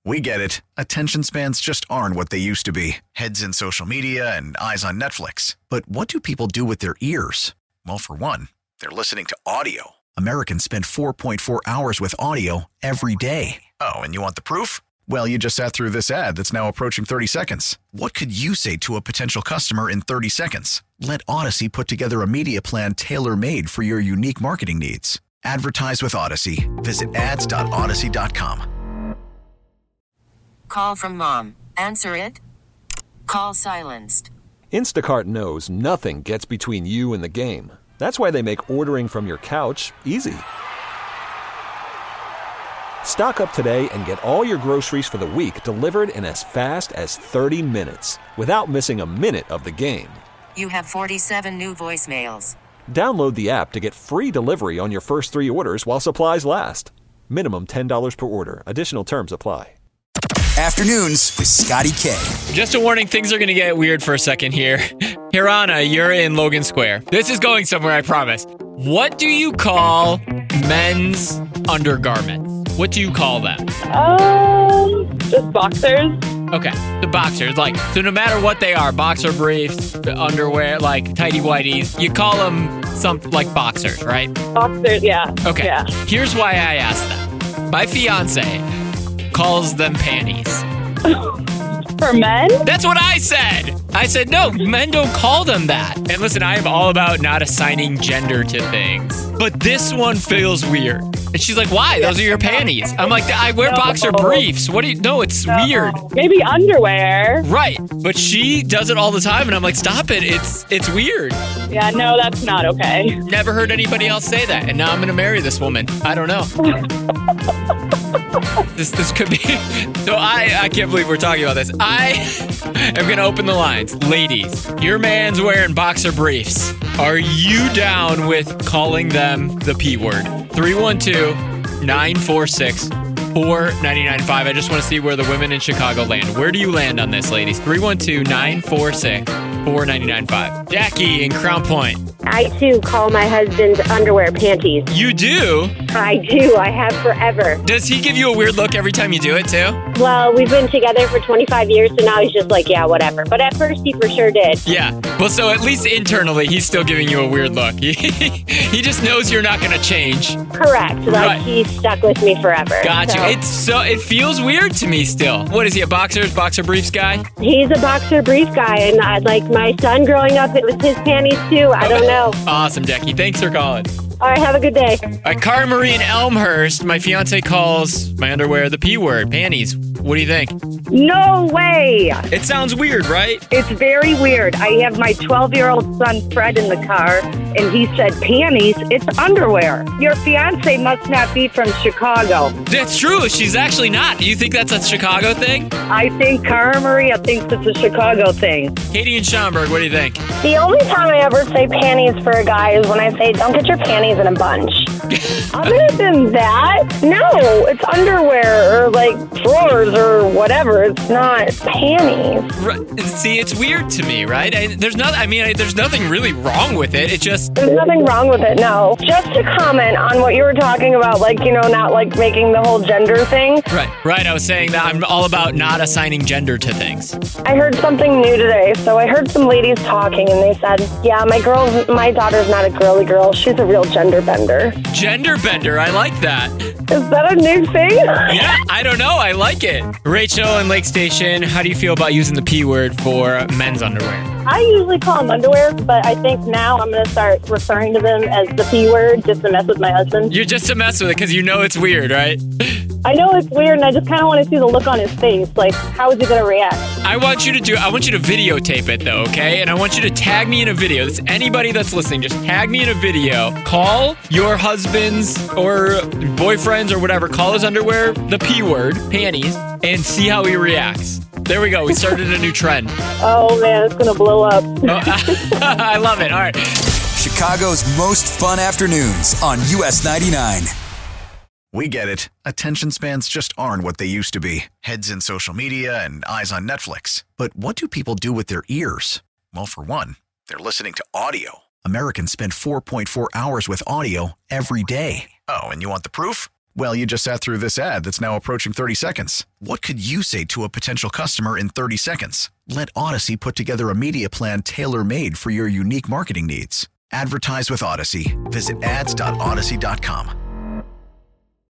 We get it. Attention spans just aren't what they used to be. Heads in social media and eyes on Netflix. But what do people do with their ears? Well, for one, they're listening to audio. Americans spend 4.4 hours with audio every day. Oh, and you want the proof? Well, you just sat through this ad that's now approaching 30 seconds. What could you say to a potential customer in 30 seconds? Let Odyssey put together a media plan tailor-made for your unique marketing needs. Advertise with Odyssey. Visit ads.odyssey.com. Call from mom. Answer it. Call silenced. Instacart knows nothing gets between you and the game. That's why they make ordering from your couch easy. Stock up today and get all your groceries for the week delivered in as fast as 30 minutes without missing a minute of the game. You have 47 new voicemails. Download the app to get free delivery on your first 3 orders while supplies last. Minimum $10 per order. Additional terms apply. Afternoons with Scotty K. Just a warning, things are going to get weird for a second here. Hirana, you're in Logan Square. This is going somewhere, I promise. What do you call men's undergarments? What do you call them? Just boxers. Okay, the boxers. So no matter what they are, boxer briefs, underwear, tighty whities, you call them something like boxers, right? Boxers, yeah. Okay, yeah. Here's why I asked that. My fiance calls them panties. For men? That's what I said. I said, no, men don't call them that. And listen, I am all about not assigning gender to things. But this one feels weird. And she's like, why? Those are your panties. I'm like, I wear boxer briefs. What do you... No, it's weird. Maybe underwear. Right. But she does it all the time. And I'm like, stop it. It's weird. Yeah, no, that's not okay. Never heard anybody else say that. And now I'm going to marry this woman. I don't know. This could be... So I can't believe we're talking about this. I am going to open the lines. Ladies, your man's wearing boxer briefs. Are you down with calling them the P word? 312-946-4995. I just want to see where the women in Chicago land. Where do you land on this, ladies? 312-946-4995. Jackie in Crown Point. I, too, call my husband's underwear panties. You do? I do. I have forever. Does he give you a weird look every time you do it, too? Well, we've been together for 25 years, so now he's just like, yeah, whatever. But at first, he for sure did. Yeah. Well, so at least internally, he's still giving you a weird look. He just knows you're not going to change. Correct. Right. He's stuck with me forever. Gotcha. It feels weird to me still. What is he, a boxer briefs guy? He's a boxer brief guy, and like my son growing up, it was his panties, too. I don't know. Awesome, Jackie. Thanks for calling. All right, have a good day. All right, Cara Marie in Elmhurst. My fiance calls my underwear the P word, panties. What do you think? No way. It sounds weird, right? It's very weird. I have my 12-year-old son, Fred, in the car, and he said, panties, it's underwear. Your fiance must not be from Chicago. That's true. She's actually not. Do you think that's a Chicago thing? I think Cara Maria thinks it's a Chicago thing. Katie in Schaumburg, what do you think? The only time I ever say panties for a guy is when I say, don't get your panties in a bunch. Other than that, no, it's underwear or drawers or whatever. It's not panties. Right. See, it's weird to me, right? There's nothing really wrong with it. There's nothing wrong with it, no. Just to comment on what you were talking about, not making the whole gender thing. Right. I was saying that I'm all about not assigning gender to things. I heard something new today. So I heard some ladies talking and they said, yeah, my daughter's not a girly girl. She's a real gender bender. Gender bender, I like that. Is that a new thing? Yeah, I don't know. I like it. Rachel in Lake Station, how do you feel about using the P word for men's underwear? I usually call them underwear, but I think now I'm going to start referring to them as the P word just to mess with my husband. You're just to mess with it because you know it's weird, right? I know it's weird, and I just kind of want to see the look on his face. How is he going to react? I want you to videotape it, though, okay? And I want you to tag me in a video. It's anybody that's listening. Just tag me in a video. Call your husband's or boyfriend's or whatever. Call his underwear the P word, panties, and see how he reacts. There we go. We started a new trend. Oh, man, it's going to blow up. I love it. All right. Chicago's most fun afternoons on US 99. We get it. Attention spans just aren't what they used to be. Heads in social media and eyes on Netflix. But what do people do with their ears? Well, for one, they're listening to audio. Americans spend 4.4 hours with audio every day. Oh, and you want the proof? Well, you just sat through this ad that's now approaching 30 seconds. What could you say to a potential customer in 30 seconds? Let Odyssey put together a media plan tailor-made for your unique marketing needs. Advertise with Odyssey. Visit ads.odyssey.com.